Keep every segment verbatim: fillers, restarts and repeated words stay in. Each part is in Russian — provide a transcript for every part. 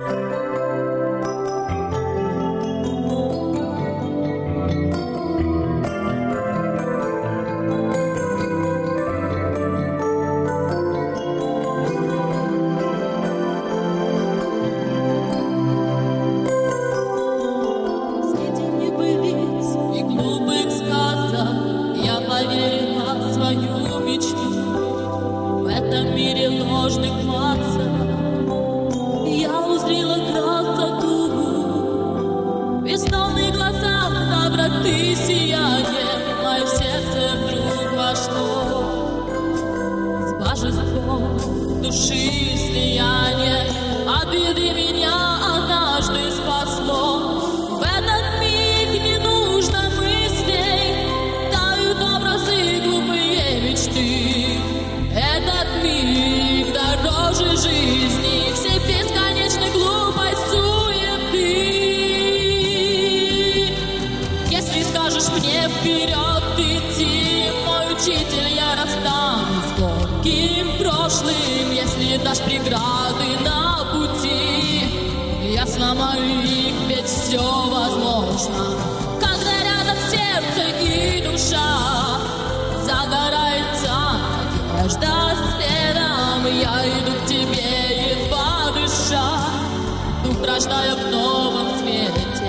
Поверила в свою мечту, в этом мире ложных масок я узрела красоту. Весновые глаза, доброты сияние, мое сердце вдруг вошло с божеством души слияние. От беды меня однажды спасло. В этот миг не нужно мыслей, тают образы глупые мечты. Этот миг дороже жизни, всей бесконечной глупой суеты. Если скажешь мне вперед идти, мой учитель, я расстанусь с горьким прошлым. Если дашь преграды на пути, я сломаю их, ведь все возможно. Когда рядом сердце и душа, загорается надежда следом. Я иду к тебе, едва дыша, дух рождаю в новом свете.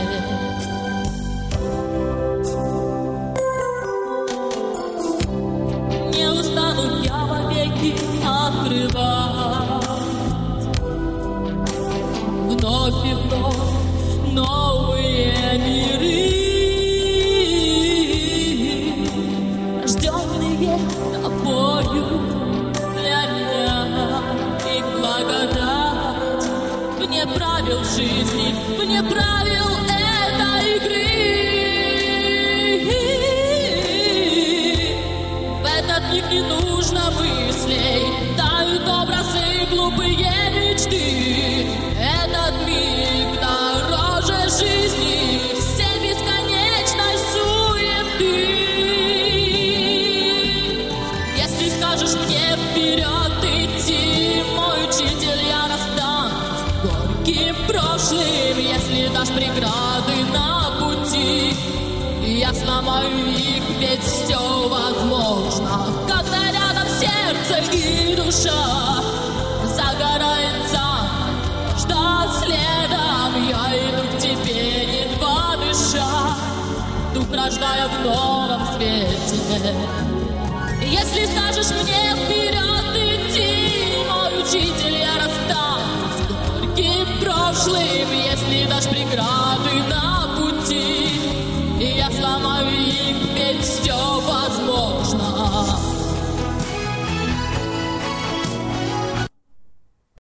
Не устану я вовеки открывать вновь и вновь новые миры, рожденные тобою для меня. И благодать вне правил жизни, вне правил этой игры. В этот миг не нужно мыслей, тают образы глупые мечты. Этот миг дороже жизни, всей бесконечной суеты. Если скажешь мне вперед идти, мой учитель, я расстанусь с горьким прошлым. Если дашь преграды на пути, я сломаю их, ведь все возможно. Когда рядом сердце и душа, загорается ждать следом. Я иду к тебе, едва дыша, дух рождая в новом свете. Если скажешь мне вперед идти, мой учитель, я расстанусь с горьким прошлым. Если дашь преграды